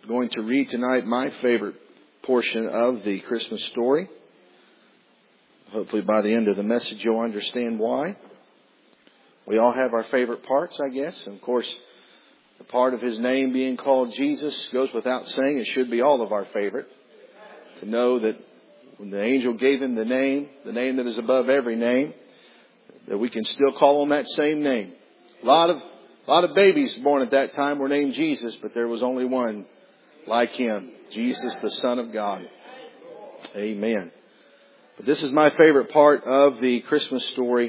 going to read tonight my favorite portion of the Christmas story. Hopefully by the end of the message you'll understand why. We all have our favorite parts, I guess. And of course, the part of His name being called Jesus goes without saying. It should be all of our favorite. To know that when the angel gave Him the name that is above every name, that we can still call on that same name. A lot of babies born at that time were named Jesus, but there was only one like Him, Jesus, the Son of God. Amen. But this is my favorite part of the Christmas story.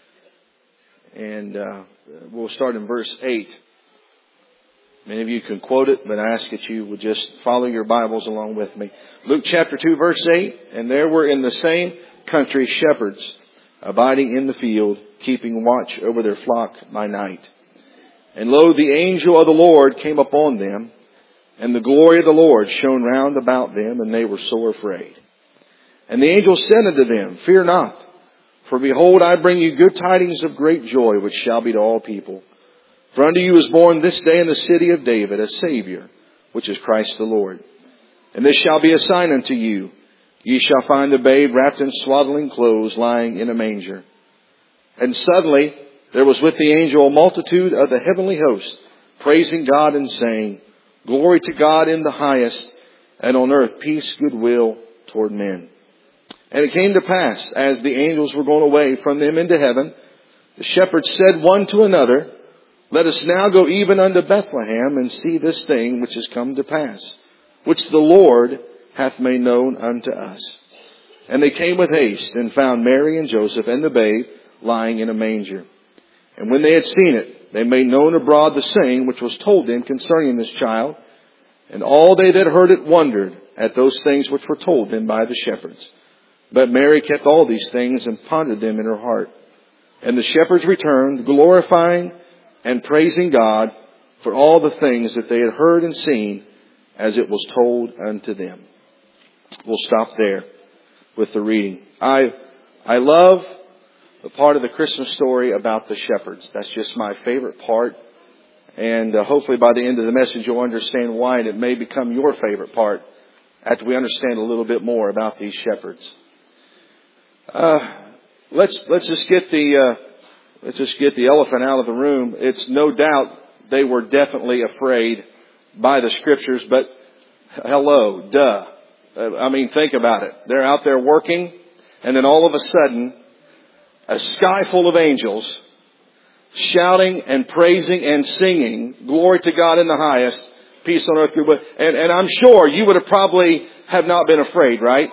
And we'll start in verse 8. Many of you can quote it, but I ask that you would just follow your Bibles along with me. Luke chapter 2, verse 8. And there were in the same country shepherds abiding in the field, keeping watch over their flock by night. And lo, the angel of the Lord came upon them, and the glory of the Lord shone round about them, and they were sore afraid. And the angel said unto them, Fear not, for behold, I bring you good tidings of great joy, which shall be to all people. For unto you is born this day in the city of David a Savior, which is Christ the Lord. And this shall be a sign unto you. Ye shall find the babe wrapped in swaddling clothes, lying in a manger. And suddenly there was with the angel a multitude of the heavenly host, praising God and saying, Glory to God in the highest, and on earth peace, goodwill toward men. And it came to pass, as the angels were gone away from them into heaven, the shepherds said one to another, Let us now go even unto Bethlehem, and see this thing which is come to pass, which the Lord hath made known unto us. And they came with haste, and found Mary and Joseph and the babe lying in a manger. And when they had seen it, they made known abroad the saying which was told them concerning this child. And all they that heard it wondered at those things which were told them by the shepherds. But Mary kept all these things and pondered them in her heart. And the shepherds returned, glorifying and praising God for all the things that they had heard and seen as it was told unto them. We'll stop there with the reading. I love the part of the Christmas story about the shepherds. That's just my favorite part. And hopefully by the end of the message you'll understand why, and it may become your favorite part after we understand a little bit more about these shepherds. Let's just get the elephant out of the room. It's no doubt they were definitely afraid by the Scriptures, but hello, duh. Think about it. They're out there working, and then all of a sudden, a sky full of angels shouting and praising and singing, Glory to God in the highest, peace on earth, goodwill. And I'm sure you would have probably have not been afraid, right?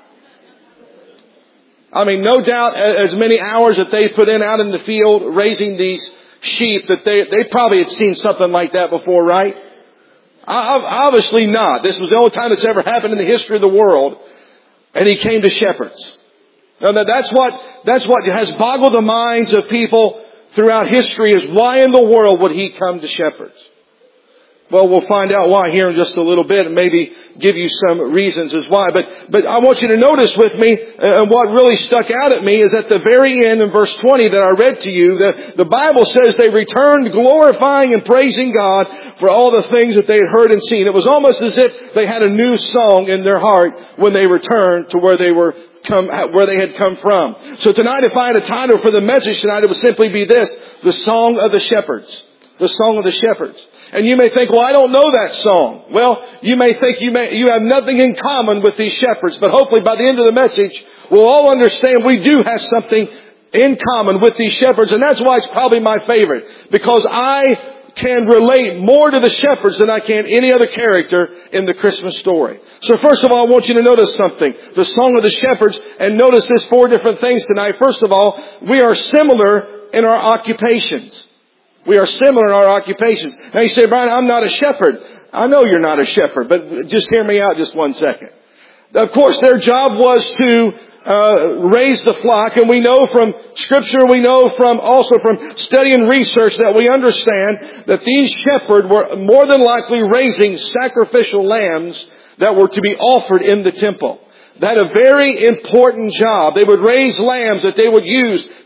No doubt as many hours that they put in out in the field raising these sheep that they probably had seen something like that before, right? Obviously not. This was the only time it's ever happened in the history of the world. And He came to shepherds. Now that's what has boggled the minds of people throughout history, is why in the world would He come to shepherds? Well, we'll find out why here in just a little bit, and maybe give you some reasons as why. But I want you to notice with me, and what really stuck out at me is at the very end in verse 20 that I read to you, the Bible says they returned glorifying and praising God for all the things that they had heard and seen. It was almost as if they had a new song in their heart when they returned to where they had come from. So tonight, if I had a title for the message tonight, it would simply be this: The Song of the Shepherds. The Song of the Shepherds. And you may think, well, I don't know that song. Well, you may think you have nothing in common with these shepherds, but hopefully by the end of the message, we'll all understand we do have something in common with these shepherds, and that's why it's probably my favorite, because I can relate more to the shepherds than I can any other character in the Christmas story. So first of all, I want you to notice something. The Song of the Shepherds, and notice this 4 different things tonight. First of all, we are similar in our occupations. We are similar in our occupations. Now you say, Brian, I'm not a shepherd. I know you're not a shepherd, but just hear me out just one second. Of course, their job was to raise the flock, and we know from Scripture, we know also from study and research that we understand that these shepherds were more than likely raising sacrificial lambs that were to be offered in the temple. That a very important job. They would raise lambs that they would use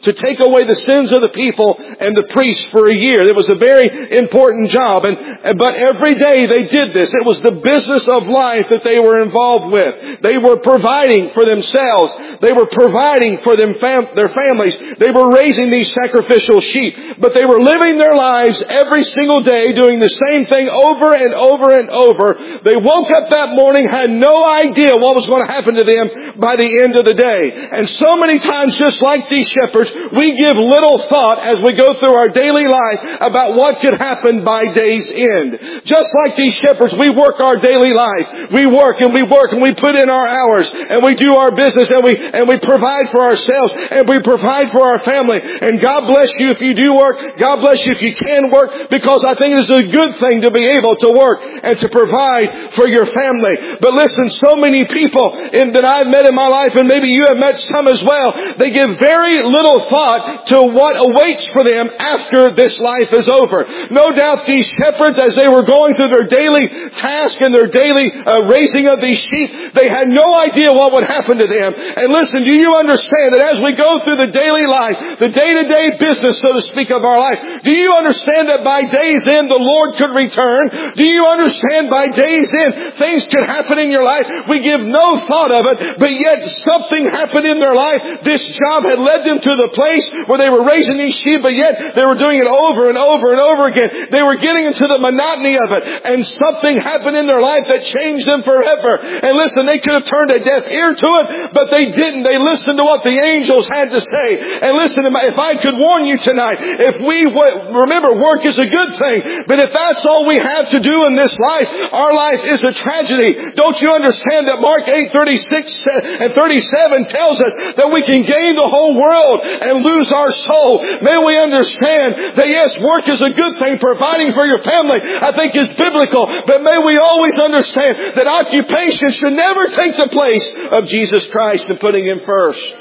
to take away the sins of the people and the priests for a year. It was a very important job. But every day they did this. It was the business of life that they were involved with. They were providing for themselves. They were providing for their families. They were raising these sacrificial sheep. But they were living their lives every single day doing the same thing over and over and over. They woke up that morning, had no idea what was going to happen to them by the end of the day. And so many times, just like these shepherds, we give little thought as we go through our daily life about what could happen by day's end. Just like these shepherds, we work our daily life. We work and we work and we put in our hours and we do our business and we provide for ourselves and we provide for our family. And God bless you if you do work. God bless you if you can work, because I think it's a good thing to be able to work and to provide for your family. But listen, so many people that I've met in my life, and maybe you have met some as well, they give very little thought to what awaits for them after this life is over. No doubt these shepherds, as they were going through their daily task and their daily raising of these sheep, they had no idea what would happen to them. And listen, do you understand that as we go through the daily life, the day-to-day business, so to speak, of our life, do you understand that by day's end the Lord could return? Do you understand by day's end things could happen in your life? We give no thought of it, but yet something happened in their life. This job had led them to the place where they were raising these sheep, but yet they were doing it over and over and over again. They were getting into the monotony of it, and something happened in their life that changed them forever. And listen, they could have turned a deaf ear to it, but they didn't. They listened to what the angels had to say. And listen, if I could warn you tonight, if we remember, work is a good thing, but if that's all we have to do in this life, our life is a tragedy. Don't you understand that Mark 8:36 and 37 tells us that we can gain the whole world and lose our soul? May we understand that yes, work is a good thing. Providing for your family, I think, is biblical. But may we always understand that occupation should never take the place of Jesus Christ and putting Him first.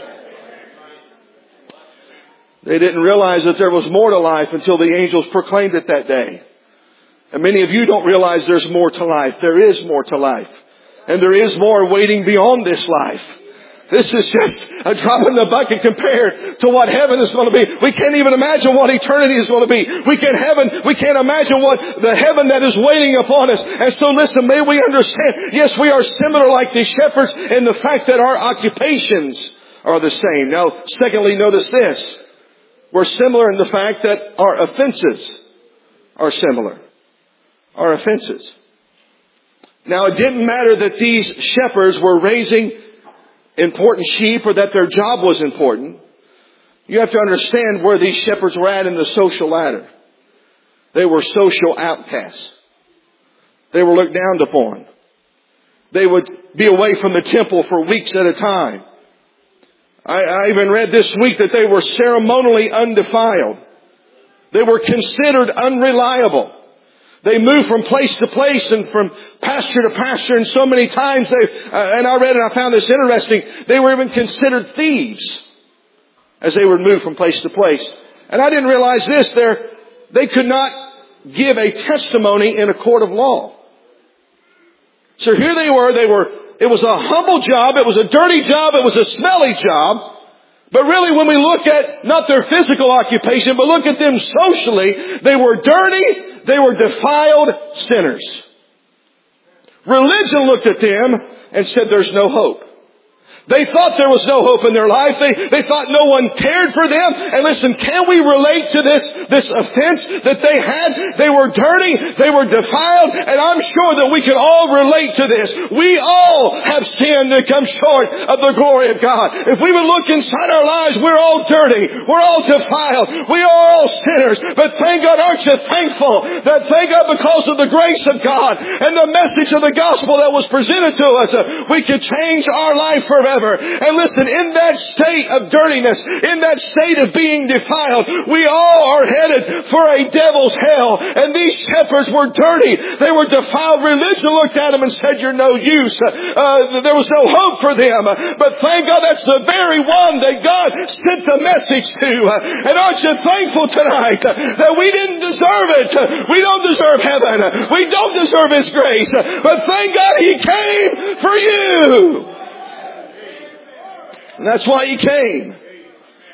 They didn't realize that there was more to life until the angels proclaimed it that day. And many of you don't realize there's more to life. There is more to life. And there is more waiting beyond this life. This is just a drop in the bucket compared to what heaven is going to be. We can't even imagine what eternity is going to be. We can't imagine what the heaven that is waiting upon us. And so listen, may we understand, yes, we are similar like these shepherds in the fact that our occupations are the same. Now, secondly, notice this. We're similar in the fact that our offenses are similar. Our offenses. Now, it didn't matter that these shepherds were raising important sheep or that their job was important. You have to understand where these shepherds were at in the social ladder. They were social outcasts. They were looked down upon. They would be away from the temple for weeks at a time. I even read this week that they were ceremonially undefiled. They were considered unreliable. They moved from place to place and from pasture to pasture, and so many times and I read and I found this interesting, they were even considered thieves as they would move from place to place. And I didn't realize this, they could not give a testimony in a court of law. So here they were, it was a humble job, it was a dirty job, it was a smelly job. But really, when we look at not their physical occupation, but look at them socially, they were dirty, they were defiled sinners. Religion looked at them and said there's no hope. They thought there was no hope in their life. They thought no one cared for them. And listen, can we relate to this offense that they had? They were dirty. They were defiled. And I'm sure that we can all relate to this. We all have sinned and come short of the glory of God. If we would look inside our lives, we're all dirty. We're all defiled. We are all sinners. But thank God, aren't you thankful that thank God because of the grace of God and the message of the gospel that was presented to us, we could change our life forever. And listen, in that state of dirtiness, in that state of being defiled, we all are headed for a devil's hell. And these shepherds were dirty. They were defiled. Religion looked at them and said, you're no use. There was no hope for them. But thank God that's the very one that God sent the message to. And aren't you thankful tonight that we didn't deserve it? We don't deserve heaven. We don't deserve His grace. But thank God He came for you. And that's why He came.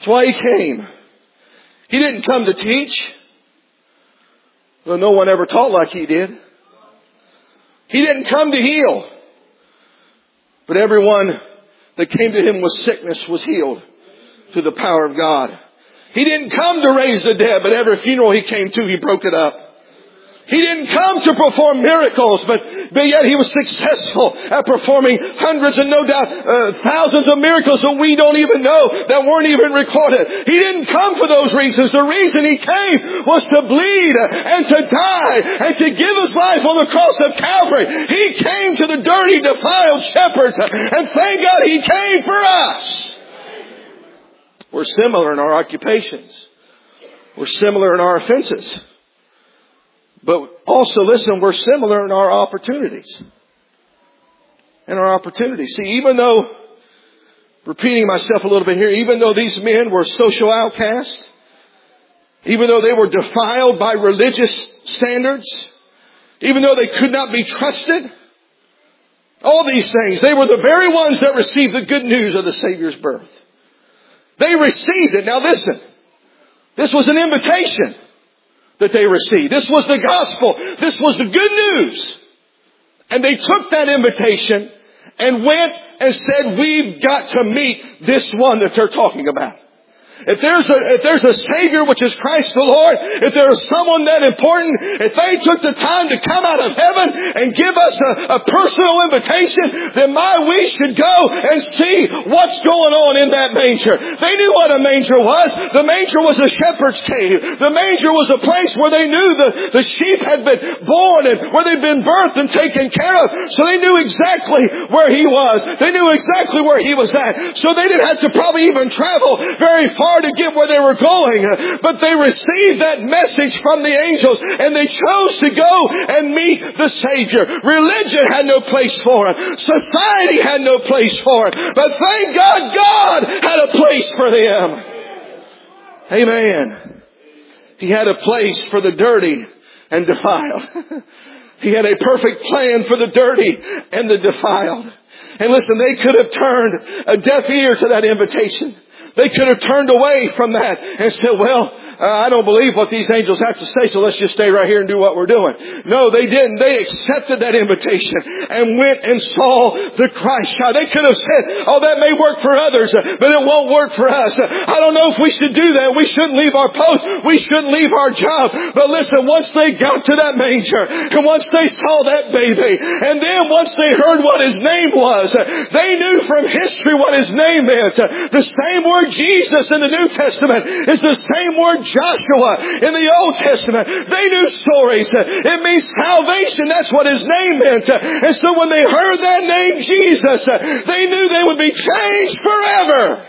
That's why He came. He didn't come to teach, though no one ever taught like He did. He didn't come to heal, but everyone that came to Him with sickness was healed through the power of God. He didn't come to raise the dead, but every funeral He came to, He broke it up. He didn't come to perform miracles, but yet He was successful at performing hundreds and no doubt thousands of miracles that we don't even know, that weren't even recorded. He didn't come for those reasons. The reason He came was to bleed and to die and to give His life on the cross of Calvary. He came to the dirty, defiled shepherds, and thank God He came for us. We're similar in our occupations. We're similar in our offenses. But also, listen, we're similar in our opportunities. See, even though, repeating myself a little bit here, even though these men were social outcasts, even though they were defiled by religious standards, even though they could not be trusted, all these things, they were the very ones that received the good news of the Savior's birth. They received it. Now listen, this was an invitation that they received. This was the gospel. This was the good news. And they took that invitation and went and said, we've got to meet this one that they're talking about. If there's a Savior, which is Christ the Lord, if there is someone that important, if they took the time to come out of heaven and give us a personal invitation, then we should go and see what's going on in that manger. They knew what a manger was. The manger was a shepherd's cave. The manger was a place where they knew the sheep had been born and where they'd been birthed and taken care of. So they knew exactly where He was. They knew exactly where He was at. So they didn't have to probably even travel very far to get where they were going, but they received that message from the angels and they chose to go and meet the Savior. Religion had no place for it. Society had no place for it. But thank God, God had a place for them. Amen. He had a place for the dirty and defiled. He had a perfect plan for the dirty and the defiled. And listen, they could have turned a deaf ear to that invitation. They could have turned away from that and said, well, I don't believe what these angels have to say, so let's just stay right here and do what we're doing. No, they didn't. They accepted that invitation and went and saw the Christ child. They could have said, oh, that may work for others, but it won't work for us. I don't know if we should do that. We shouldn't leave our post. We shouldn't leave our job. But listen, once they got to that manger and once they saw that baby and then once they heard what His name was, they knew from history what His name meant. The same word Jesus in the New Testament is the same word Joshua in the Old Testament. They knew stories. It means salvation. That's what His name meant. And so when they heard that name Jesus, they knew they would be changed forever.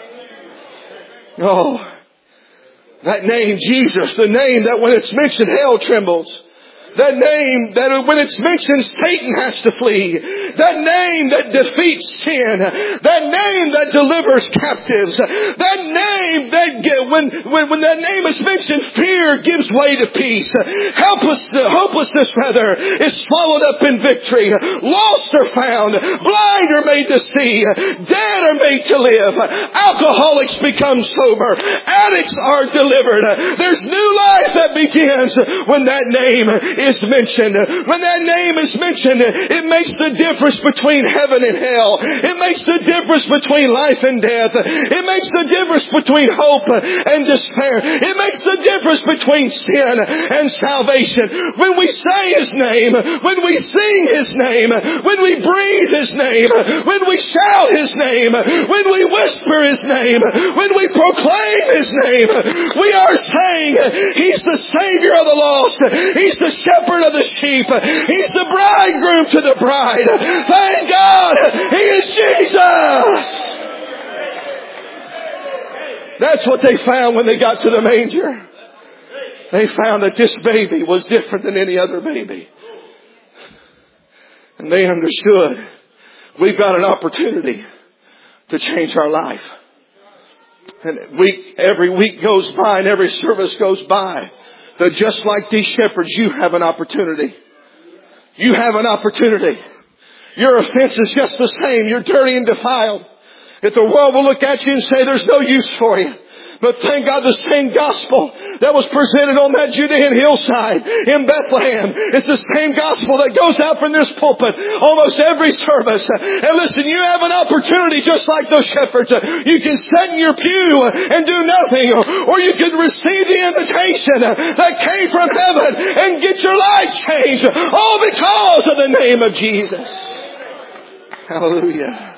Oh, that name Jesus, the name that when it's mentioned hell trembles. That name that when it's mentioned Satan has to flee. That name that defeats sin. That name that delivers captives. That name that when that name is mentioned, fear gives way to peace. Hopelessness rather is swallowed up in victory. Lost are found. Blind are made to see. Dead are made to live. Alcoholics become sober. Addicts are delivered. There's new life that begins when that name is mentioned. When that name is mentioned, it makes the difference between heaven and hell. It makes the difference between life and death. It makes the difference between hope and despair. It makes the difference between sin and salvation. When we say His name, when we sing His name, when we breathe His name, when we shout His name, when we whisper His name, when we proclaim His name, we are saying He's the Savior of the lost. He's the shepherd of the sheep. He's the bridegroom to the bride. Thank God He is Jesus. That's what they found when they got to the manger. They found that this baby was different than any other baby. And they understood we've got an opportunity to change our life. And every week goes by and every service goes by. That just like these shepherds, you have an opportunity. You have an opportunity. Your offense is just the same. You're dirty and defiled. If the world will look at you and say there's no use for you. But thank God the same gospel that was presented on that Judean hillside in Bethlehem is the same gospel that goes out from this pulpit almost every service. And listen, you have an opportunity just like those shepherds. You can sit in your pew and do nothing, or you can receive the invitation that came from heaven and get your life changed, all because of the name of Jesus. Hallelujah.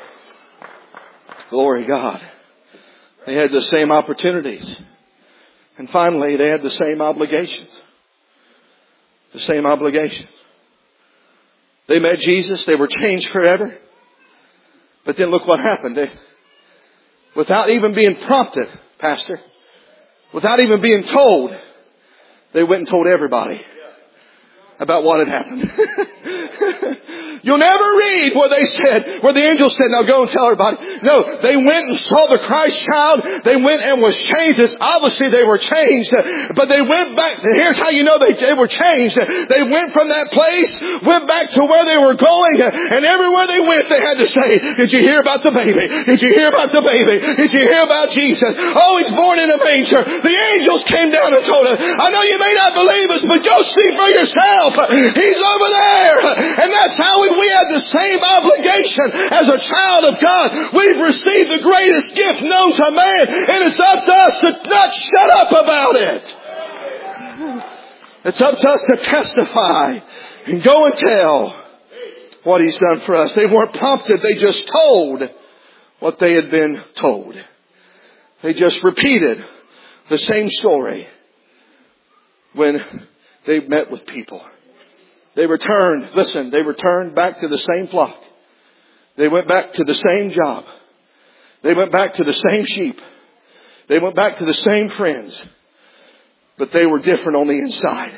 Glory to God. They had the same opportunities. And finally, they had the same obligations. The same obligations. They met Jesus. They were changed forever. But then look what happened. Without even being prompted, Pastor, without even being told, they went and told everybody about what had happened. You'll never read where the angel said, now go and tell everybody. No, they went and saw the Christ child. They went and was changed. It's obviously they were changed. But they went back. Here's how you know they were changed. They went from that place, went back to where they were going, and everywhere they went, they had to say, did you hear about the baby? Did you hear about the baby? Did you hear about Jesus? Oh, he's born in a manger. The angels came down and told us, I know you may not believe us, but go see for yourself. He's over there. And that's how we have the same obligation as a child of God. We've received the greatest gift known to man, and it's up to us to not shut up about it. It's up to us to testify and go and tell what He's done for us. They weren't prompted. They just told what they had been told. They just repeated the same story when they met with people. They returned back to the same flock. They went back to the same job. They went back to the same sheep. They went back to the same friends. But they were different on the inside.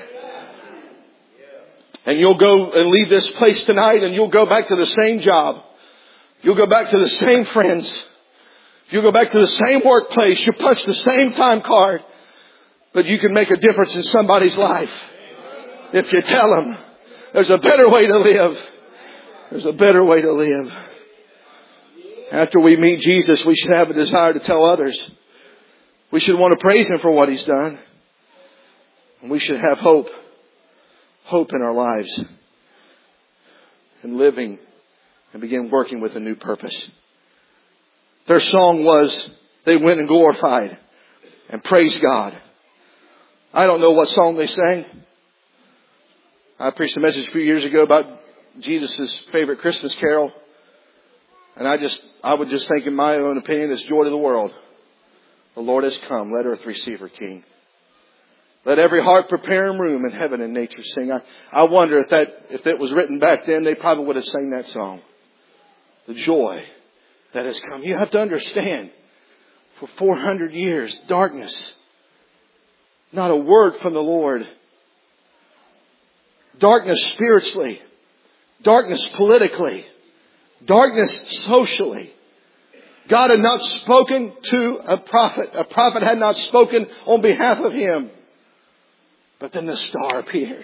And you'll go and leave this place tonight and you'll go back to the same job. You'll go back to the same friends. You'll go back to the same workplace. You'll punch the same time card. But you can make a difference in somebody's life if you tell them. There's a better way to live. There's a better way to live. After we meet Jesus, we should have a desire to tell others. We should want to praise Him for what He's done. And we should have hope. Hope in our lives. And living and begin working with a new purpose. Their song was, they went and glorified and praised God. I don't know what song they sang. I preached a message a few years ago about Jesus' favorite Christmas carol. And I would just think in my own opinion, it's Joy to the World. The Lord has come. Let earth receive her King. Let every heart prepare Him room in heaven and nature sing. I wonder if it was written back then, they probably would have sang that song. The joy that has come. You have to understand, for 400 years, darkness. Not a word from the Lord. Darkness spiritually. Darkness politically. Darkness socially. God had not spoken to a prophet. A prophet had not spoken on behalf of Him. But then the star appeared.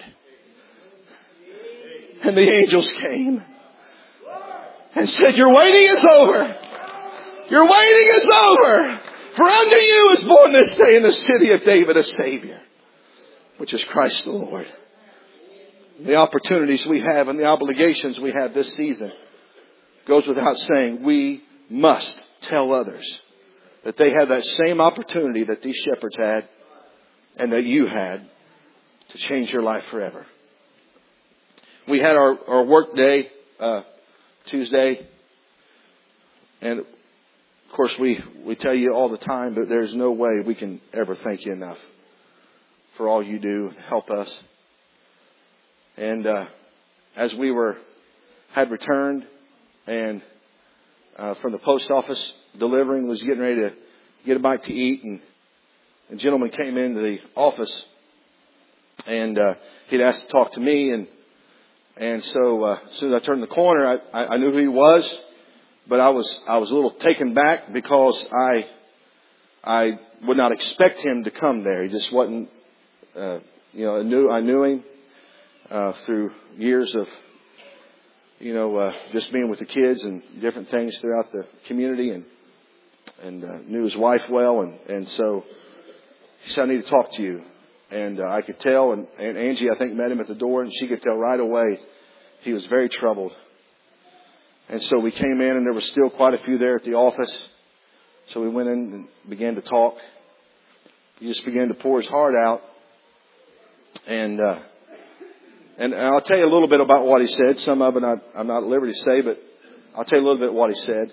And the angels came. And said, your waiting is over. Your waiting is over. For unto you is born this day in the city of David a Savior. Which is Christ the Lord. The opportunities we have and the obligations we have this season goes without saying. We must tell others that they have that same opportunity that these shepherds had and that you had to change your life forever. We had our work day Tuesday, and of course we tell you all the time, but there's no way we can ever thank you enough for all you do to help us. And as we had returned and from the post office delivering, was getting ready to get a bite to eat, and a gentleman came into the office and he'd asked to talk to me, and so as soon as I turned the corner, I knew who he was, but I was a little taken back because I would not expect him to come there. He just wasn't, I knew him through years of, just being with the kids and different things throughout the community. and knew his wife well. And so he said, I need to talk to you. And I could tell, and Angie, I think, met him at the door, and she could tell right away he was very troubled. And so we came in, and there was still quite a few there at the office. So we went in and began to talk. He just began to pour his heart out. And I'll tell you a little bit about what he said. Some of it I'm not at liberty to say, but I'll tell you a little bit what he said.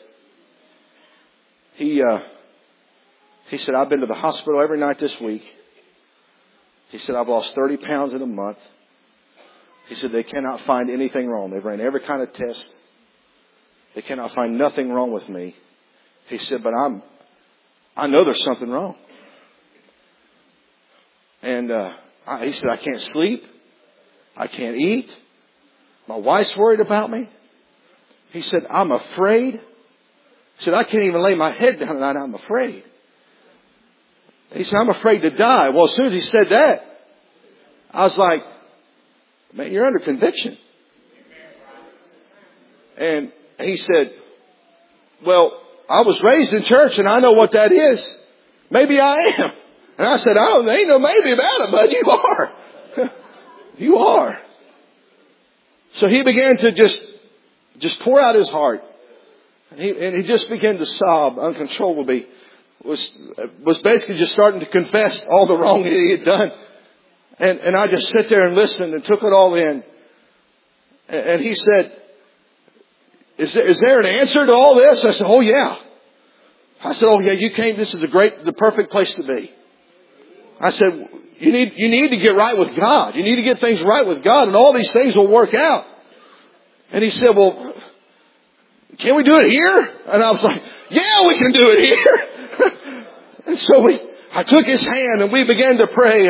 He said, I've been to the hospital every night this week. He said, I've lost 30 pounds in a month. He said, they cannot find anything wrong. They've ran every kind of test. They cannot find nothing wrong with me. He said, but I know there's something wrong. And he said, I can't sleep. I can't eat. My wife's worried about me. He said, I'm afraid. He said, I can't even lay my head down tonight. I'm afraid. He said, I'm afraid to die. Well, as soon as he said that, I was like, man, you're under conviction. And he said, well, I was raised in church and I know what that is. Maybe I am. And I said, oh, there ain't no maybe about it, bud. You are. You are. So he began to just pour out his heart. And he just began to sob uncontrollably. Was basically just starting to confess all the wrong that he had done. And I just sat there and listened and took it all in. And he said, is there an answer to all this? I said, oh yeah. I said, oh yeah, you came, this is the perfect place to be. I said, you need to get right with God. You need to get things right with God and all these things will work out. And he said, well, can we do it here? And I was like, yeah, we can do it here. And so I took his hand and we began to pray,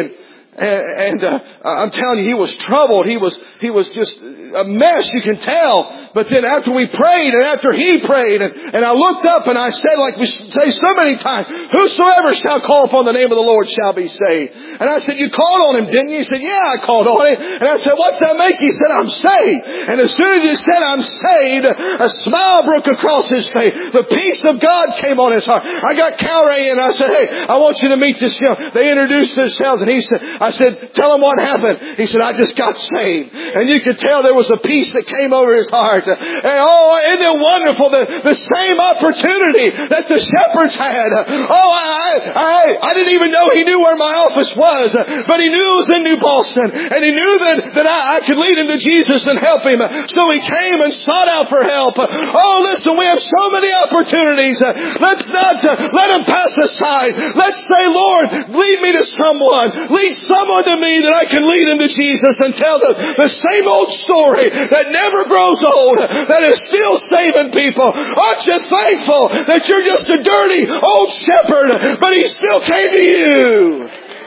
and I'm telling you, he was troubled. He was just a mess, you can tell. But then after we prayed and after he prayed, and I looked up and I said, like we say so many times, whosoever shall call upon the name of the Lord shall be saved. And I said, you called on him, didn't you? He said, yeah, I called on him. And I said, what's that make? He said, I'm saved. And as soon as he said, I'm saved, a smile broke across his face. The peace of God came on his heart. I got Calray and I said, hey, I want you to meet this young. They introduced themselves and I said, tell him what happened. He said, I just got saved. And you could tell there was a peace that came over his heart. And oh, isn't it wonderful the same opportunity that the shepherds had. Oh, I didn't even know he knew where my office was, but he knew it was in New Boston, and he knew that I could lead him to Jesus and help him. So he came and sought out for help. Oh, listen, we have so many opportunities. Let's not let them pass aside. Let's say, Lord, lead me to someone. Lead someone to me that I can lead him to Jesus and tell the same old story that never grows old, that is still saving people. Aren't you thankful that you're just a dirty old shepherd, but he still came to you?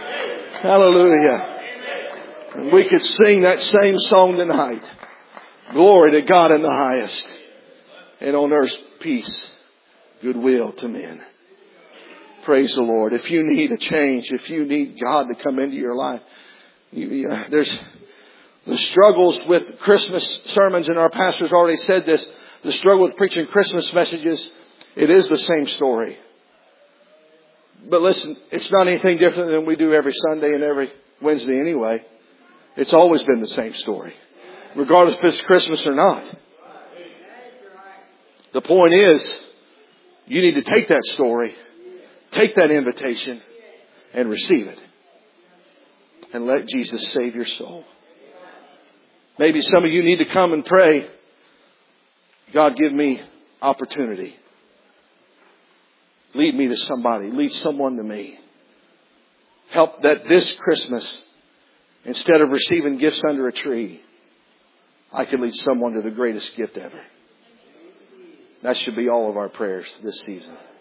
Hallelujah. And we could sing that same song tonight. Glory to God in the highest, and on earth peace, goodwill to men. Praise the Lord. If you need a change, if you need God to come into your life, there's the struggles with Christmas sermons, and our pastor's already said this, the struggle with preaching Christmas messages, it is the same story. But listen, it's not anything different than we do every Sunday and every Wednesday anyway. It's always been the same story, regardless if it's Christmas or not. The point is, you need to take that story, take that invitation, and receive it. And let Jesus save your soul. Maybe some of you need to come and pray, God, give me opportunity. Lead me to somebody. Lead someone to me. Help that this Christmas, instead of receiving gifts under a tree, I can lead someone to the greatest gift ever. That should be all of our prayers this season.